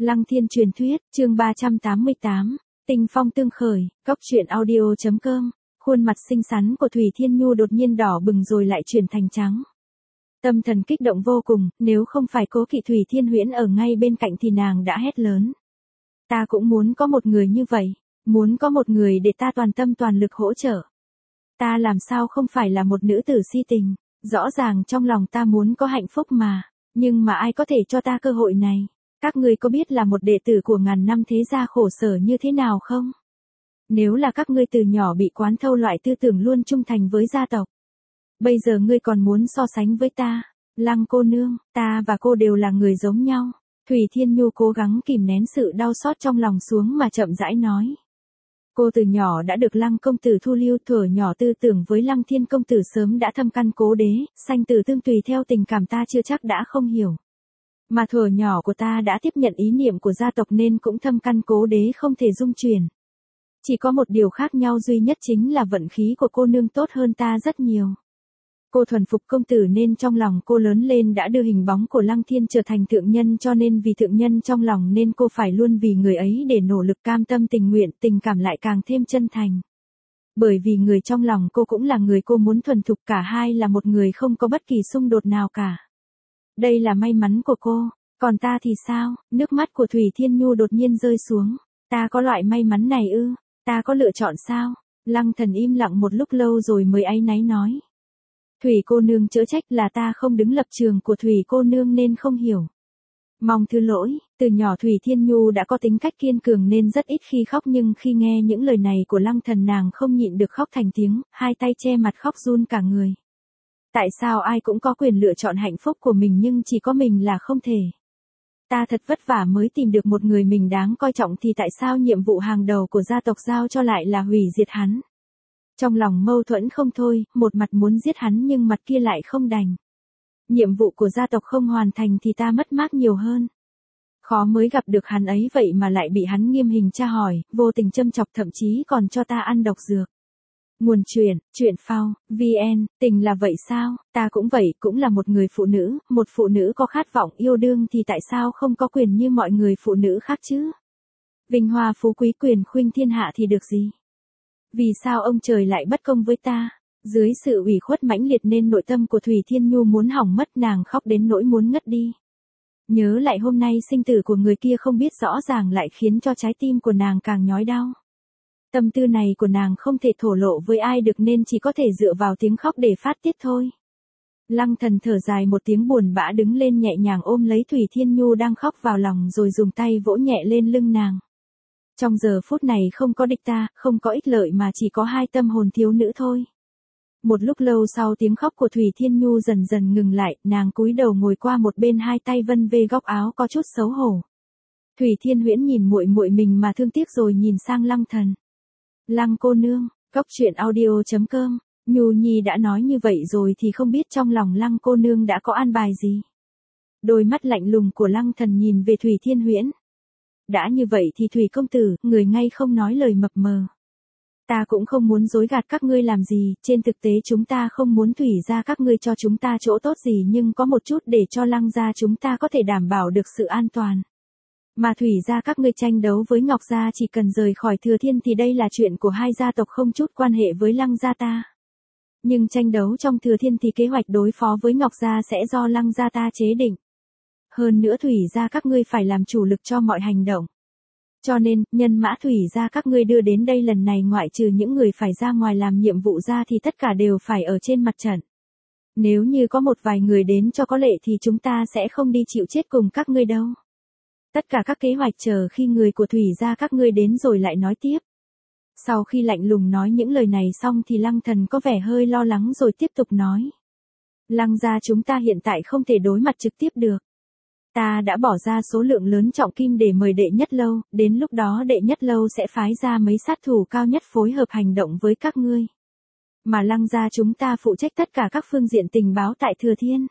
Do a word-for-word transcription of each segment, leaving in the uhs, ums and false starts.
Lăng Thiên truyền thuyết, chương ba trăm tám mươi tám, Tình phong tương khởi, cốc truyện audio.com, khuôn mặt xinh xắn của Thủy Thiên Nhu đột nhiên đỏ bừng rồi lại chuyển thành trắng. Tâm thần kích động vô cùng, nếu không phải Cố Kỵ Thủy Thiên Huyễn ở ngay bên cạnh thì nàng đã hét lớn. Ta cũng muốn có một người như vậy, muốn có một người để ta toàn tâm toàn lực hỗ trợ. Ta làm sao không phải là một nữ tử si tình, rõ ràng trong lòng ta muốn có hạnh phúc mà, nhưng mà ai có thể cho ta cơ hội này? Các ngươi có biết là một đệ tử của ngàn năm thế gia khổ sở như thế nào không? Nếu là các ngươi từ nhỏ bị quán thâu loại tư tưởng luôn trung thành với gia tộc, bây giờ ngươi còn muốn so sánh với ta? Lăng cô nương, ta và cô đều là người giống nhau. Thủy Thiên Nhu cố gắng kìm nén sự đau xót trong lòng xuống mà chậm rãi nói. Cô từ nhỏ đã được Lăng công tử thu lưu, thuở nhỏ tư tưởng với Lăng Thiên công tử sớm đã thâm căn cố đế, sanh tử tương tùy theo tình cảm ta chưa chắc đã không hiểu. Mà thuở nhỏ của ta đã tiếp nhận ý niệm của gia tộc nên cũng thâm căn cố đế không thể dung chuyển. Chỉ có một điều khác nhau duy nhất chính là vận khí của cô nương tốt hơn ta rất nhiều. Cô thuần phục công tử nên trong lòng cô lớn lên đã đưa hình bóng của Lăng Thiên trở thành thượng nhân, cho nên vì thượng nhân trong lòng nên cô phải luôn vì người ấy để nỗ lực, cam tâm tình nguyện, tình cảm lại càng thêm chân thành. Bởi vì người trong lòng cô cũng là người cô muốn thuần thục, cả hai là một người không có bất kỳ xung đột nào cả. Đây là may mắn của cô, còn ta thì sao? Nước mắt của Thủy Thiên Nhu đột nhiên rơi xuống. Ta có loại may mắn này ư? Ta có lựa chọn sao? Lăng Thần im lặng một lúc lâu rồi mới áy náy nói. Thủy cô nương chớ trách, là ta không đứng lập trường của Thủy cô nương nên không hiểu. Mong thứ lỗi, từ nhỏ Thủy Thiên Nhu đã có tính cách kiên cường nên rất ít khi khóc, nhưng khi nghe những lời này của Lăng Thần nàng không nhịn được khóc thành tiếng, hai tay che mặt khóc run cả người. Tại sao ai cũng có quyền lựa chọn hạnh phúc của mình nhưng chỉ có mình là không thể? Ta thật vất vả mới tìm được một người mình đáng coi trọng thì tại sao nhiệm vụ hàng đầu của gia tộc giao cho lại là hủy diệt hắn? Trong lòng mâu thuẫn không thôi, một mặt muốn giết hắn nhưng mặt kia lại không đành. Nhiệm vụ của gia tộc không hoàn thành thì ta mất mát nhiều hơn. Khó mới gặp được hắn ấy vậy mà lại bị hắn nghiêm hình tra hỏi, vô tình châm chọc, thậm chí còn cho ta ăn độc dược. Nguồn truyện, truyện phao, vn, tình là vậy sao? Ta cũng vậy, cũng là một người phụ nữ, một phụ nữ có khát vọng yêu đương thì tại sao không có quyền như mọi người phụ nữ khác chứ? Vinh hoa phú quý quyền khuynh thiên hạ thì được gì? Vì sao ông trời lại bất công với ta? Dưới sự ủy khuất mãnh liệt nên nội tâm của Thủy Thiên Nhu muốn hỏng mất, nàng khóc đến nỗi muốn ngất đi. Nhớ lại hôm nay sinh tử của người kia không biết rõ ràng lại khiến cho trái tim của nàng càng nhói đau. Tâm tư này của nàng không thể thổ lộ với ai được nên chỉ có thể dựa vào tiếng khóc để phát tiết thôi. Lăng Thần thở dài một tiếng buồn bã đứng lên nhẹ nhàng ôm lấy Thủy Thiên Nhu đang khóc vào lòng rồi dùng tay vỗ nhẹ lên lưng nàng. Trong giờ phút này không có địch ta, không có ích lợi mà chỉ có hai tâm hồn thiếu nữ thôi. Một lúc lâu sau tiếng khóc của Thủy Thiên Nhu dần dần ngừng lại, nàng cúi đầu ngồi qua một bên, hai tay vân vê góc áo có chút xấu hổ. Thủy Thiên Huyễn nhìn muội muội mình mà thương tiếc rồi nhìn sang Lăng Thần. Lăng cô nương, cốc truyện audio.com, Nhu Nhi đã nói như vậy rồi thì không biết trong lòng Lăng cô nương đã có an bài gì. Đôi mắt lạnh lùng của Lăng Thần nhìn về Thủy Thiên Huyễn. Đã như vậy thì Thủy công tử, người ngay không nói lời mập mờ. Ta cũng không muốn dối gạt các ngươi làm gì, trên thực tế chúng ta không muốn Thủy gia các ngươi cho chúng ta chỗ tốt gì, nhưng có một chút để cho Lăng gia chúng ta có thể đảm bảo được sự an toàn. Mà Thủy gia các ngươi tranh đấu với Ngọc gia chỉ cần rời khỏi Thừa Thiên thì đây là chuyện của hai gia tộc, không chút quan hệ với Lăng gia ta. Nhưng tranh đấu trong Thừa Thiên thì kế hoạch đối phó với Ngọc gia sẽ do Lăng gia ta chế định. Hơn nữa Thủy gia các ngươi phải làm chủ lực cho mọi hành động. Cho nên, nhân mã Thủy gia các ngươi đưa đến đây lần này ngoại trừ những người phải ra ngoài làm nhiệm vụ ra thì tất cả đều phải ở trên mặt trận. Nếu như có một vài người đến cho có lệ thì chúng ta sẽ không đi chịu chết cùng các ngươi đâu. Tất cả các kế hoạch chờ khi người của Thủy gia các ngươi đến rồi lại nói tiếp. Sau khi lạnh lùng nói những lời này xong thì Lăng Thần có vẻ hơi lo lắng rồi tiếp tục nói. Lăng gia chúng ta hiện tại không thể đối mặt trực tiếp được. Ta đã bỏ ra số lượng lớn trọng kim để mời đệ nhất lâu, đến lúc đó đệ nhất lâu sẽ phái ra mấy sát thủ cao nhất phối hợp hành động với các ngươi. Mà Lăng gia chúng ta phụ trách tất cả các phương diện tình báo tại Thừa Thiên.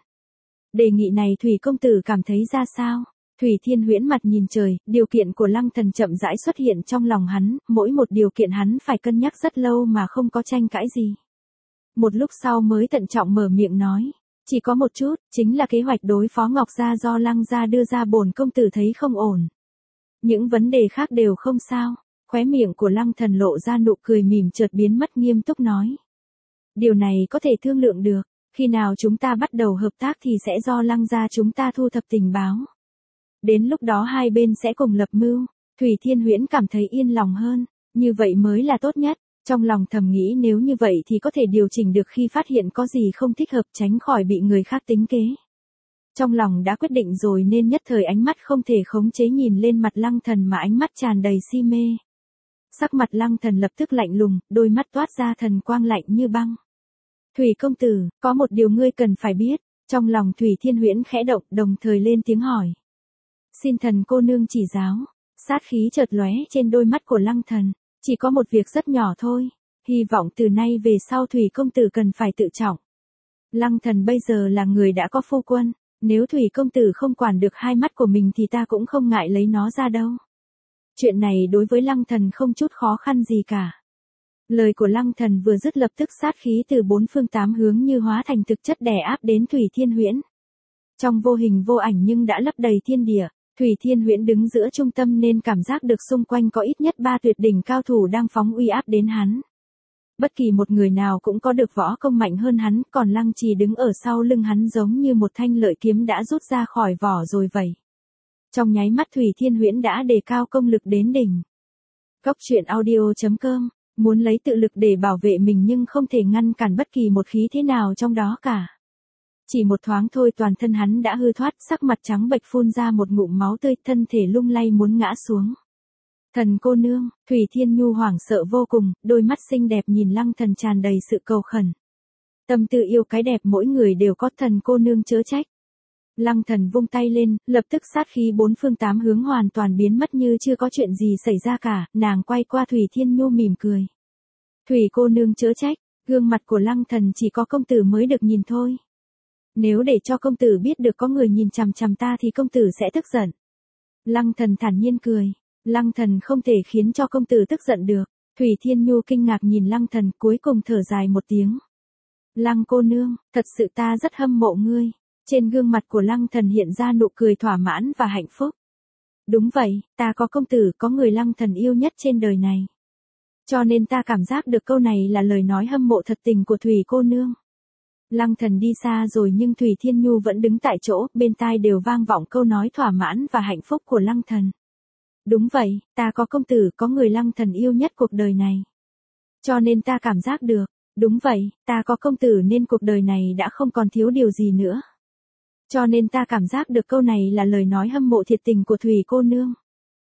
Đề nghị này Thủy công tử cảm thấy ra sao? Thủy Thiên Huyễn mặt nhìn trời, điều kiện của Lăng Thần chậm rãi xuất hiện trong lòng hắn, mỗi một điều kiện hắn phải cân nhắc rất lâu mà không có tranh cãi gì. Một lúc sau mới thận trọng mở miệng nói. Chỉ có một chút, chính là kế hoạch đối phó Ngọc gia do Lăng gia đưa ra, bổn công tử thấy không ổn. Những vấn đề khác đều không sao. Khóe miệng của Lăng Thần lộ ra nụ cười mỉm chợt biến mất, nghiêm túc nói. Điều này có thể thương lượng được, khi nào chúng ta bắt đầu hợp tác thì sẽ do Lăng gia chúng ta thu thập tình báo. Đến lúc đó hai bên sẽ cùng lập mưu. Thủy Thiên Huyễn cảm thấy yên lòng hơn, như vậy mới là tốt nhất. Trong lòng thầm nghĩ nếu như vậy thì có thể điều chỉnh được khi phát hiện có gì không thích hợp, tránh khỏi bị người khác tính kế. Trong lòng đã quyết định rồi nên nhất thời ánh mắt không thể khống chế nhìn lên mặt Lăng Thần mà ánh mắt tràn đầy si mê. Sắc mặt Lăng Thần lập tức lạnh lùng, đôi mắt toát ra thần quang lạnh như băng. Thủy công tử, có một điều ngươi cần phải biết. Trong lòng Thủy Thiên Huyễn khẽ động, đồng thời lên tiếng hỏi. Xin thần cô nương chỉ giáo. Sát khí chợt lóe trên đôi mắt của Lăng Thần. Chỉ có một việc rất nhỏ thôi. Hy vọng từ nay về sau Thủy công tử cần phải tự trọng. Lăng Thần bây giờ là người đã có phu quân. Nếu Thủy công tử không quản được hai mắt của mình thì ta cũng không ngại lấy nó ra đâu. Chuyện này đối với Lăng Thần không chút khó khăn gì cả. Lời của Lăng Thần vừa dứt lập tức sát khí từ bốn phương tám hướng như hóa thành thực chất đè áp đến Thủy Thiên Huyễn. Trong vô hình vô ảnh nhưng đã lấp đầy thiên địa, Thủy Thiên Huyễn đứng giữa trung tâm nên cảm giác được xung quanh có ít nhất ba tuyệt đỉnh cao thủ đang phóng uy áp đến hắn. Bất kỳ một người nào cũng có được võ công mạnh hơn hắn, còn Lăng Trì đứng ở sau lưng hắn giống như một thanh lợi kiếm đã rút ra khỏi vỏ rồi vậy. Trong nháy mắt Thủy Thiên Huyễn đã đề cao công lực đến đỉnh. Góc truyện audio chấm com, muốn lấy tự lực để bảo vệ mình nhưng không thể ngăn cản bất kỳ một khí thế nào trong đó cả. Chỉ một thoáng thôi toàn thân hắn đã hư thoát, sắc mặt trắng bệch phun ra một ngụm máu tươi, thân thể lung lay muốn ngã xuống. Thần cô nương, Thủy Thiên Nhu hoảng sợ vô cùng, đôi mắt xinh đẹp nhìn Lăng Thần tràn đầy sự cầu khẩn. Tâm tư yêu cái đẹp mỗi người đều có, thần cô nương chớ trách. Lăng Thần vung tay lên, lập tức sát khí bốn phương tám hướng hoàn toàn biến mất như chưa có chuyện gì xảy ra cả, nàng quay qua Thủy Thiên Nhu mỉm cười. Thủy cô nương chớ trách, gương mặt của Lăng Thần chỉ có công tử mới được nhìn thôi. Nếu để cho công tử biết được có người nhìn chằm chằm ta thì công tử sẽ tức giận. Lăng Thần thản nhiên cười. Lăng Thần không thể khiến cho công tử tức giận được. Thủy Thiên Nhu kinh ngạc nhìn Lăng Thần, cuối cùng thở dài một tiếng. Lăng cô nương, thật sự ta rất hâm mộ ngươi. Trên gương mặt của Lăng Thần hiện ra nụ cười thỏa mãn và hạnh phúc. Đúng vậy, ta có công tử, có người Lăng Thần yêu nhất trên đời này. Cho nên ta cảm giác được câu này là lời nói hâm mộ thật tình của Thủy cô nương. Lăng Thần đi xa rồi nhưng Thủy Thiên Nhu vẫn đứng tại chỗ, bên tai đều vang vọng câu nói thỏa mãn và hạnh phúc của Lăng Thần. Đúng vậy, ta có công tử, có người Lăng Thần yêu nhất cuộc đời này. Cho nên ta cảm giác được, đúng vậy, ta có công tử nên cuộc đời này đã không còn thiếu điều gì nữa. Cho nên ta cảm giác được câu này là lời nói hâm mộ thiệt tình của Thủy cô nương.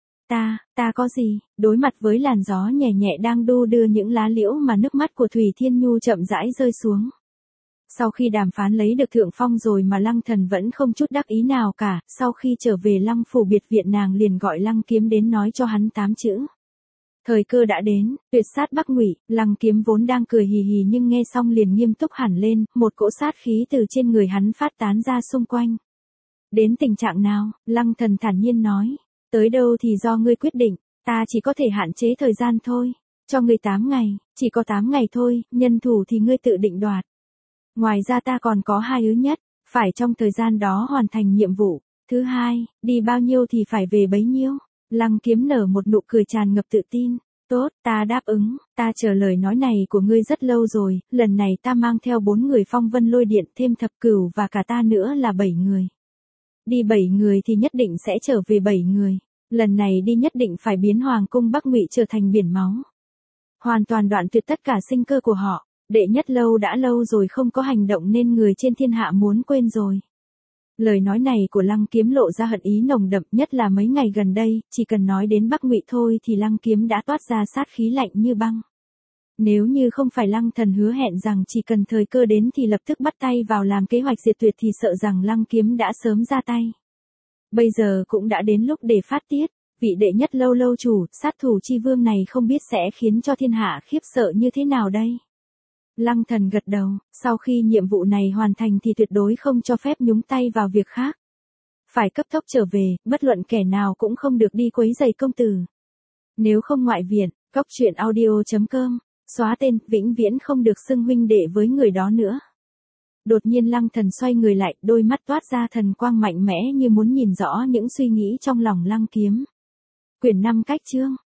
Ta, ta có gì, đối mặt với làn gió nhẹ nhẹ đang đu đưa những lá liễu mà nước mắt của Thủy Thiên Nhu chậm rãi rơi xuống. Sau khi đàm phán lấy được thượng phong rồi mà Lăng Thần vẫn không chút đắc ý nào cả, sau khi trở về Lăng phủ biệt viện nàng liền gọi Lăng Kiếm đến nói cho hắn tám chữ. Thời cơ đã đến, tuyệt sát Bắc Ngụy. Lăng Kiếm vốn đang cười hì hì nhưng nghe xong liền nghiêm túc hẳn lên, một cỗ sát khí từ trên người hắn phát tán ra xung quanh. Đến tình trạng nào? Lăng Thần thản nhiên nói. Tới đâu thì do ngươi quyết định, ta chỉ có thể hạn chế thời gian thôi. Cho ngươi tám ngày, chỉ có tám ngày thôi, nhân thủ thì ngươi tự định đoạt. Ngoài ra ta còn có hai ứ nhất, phải trong thời gian đó hoàn thành nhiệm vụ. Thứ hai, đi bao nhiêu thì phải về bấy nhiêu. Lăng Kiếm nở một nụ cười tràn ngập tự tin. Tốt, ta đáp ứng, ta chờ lời nói này của ngươi rất lâu rồi, lần này ta mang theo bốn người Phong Vân Lôi Điện, thêm Thập Cửu và cả ta nữa là bảy người. Đi bảy người thì nhất định sẽ trở về bảy người. Lần này đi nhất định phải biến Hoàng cung Bắc Ngụy trở thành biển máu. Hoàn toàn đoạn tuyệt tất cả sinh cơ của họ. Đệ nhất lâu đã lâu rồi không có hành động nên người trên thiên hạ muốn quên rồi. Lời nói này của Lăng Kiếm lộ ra hận ý nồng đậm, nhất là mấy ngày gần đây, chỉ cần nói đến Bắc Ngụy thôi thì Lăng Kiếm đã toát ra sát khí lạnh như băng. Nếu như không phải Lăng Thần hứa hẹn rằng chỉ cần thời cơ đến thì lập tức bắt tay vào làm kế hoạch diệt tuyệt thì sợ rằng Lăng Kiếm đã sớm ra tay. Bây giờ cũng đã đến lúc để phát tiết, vị đệ nhất lâu lâu chủ, sát thủ chi vương này không biết sẽ khiến cho thiên hạ khiếp sợ như thế nào đây. Lăng Thần gật đầu, sau khi nhiệm vụ này hoàn thành thì tuyệt đối không cho phép nhúng tay vào việc khác. Phải cấp tốc trở về, bất luận kẻ nào cũng không được đi quấy rầy công tử. Nếu không ngoại viện, góc truyện audio chấm com, xóa tên, vĩnh viễn không được xưng huynh đệ với người đó nữa. Đột nhiên Lăng Thần xoay người lại, đôi mắt toát ra thần quang mạnh mẽ như muốn nhìn rõ những suy nghĩ trong lòng Lăng Kiếm. Quyển năm cách chương.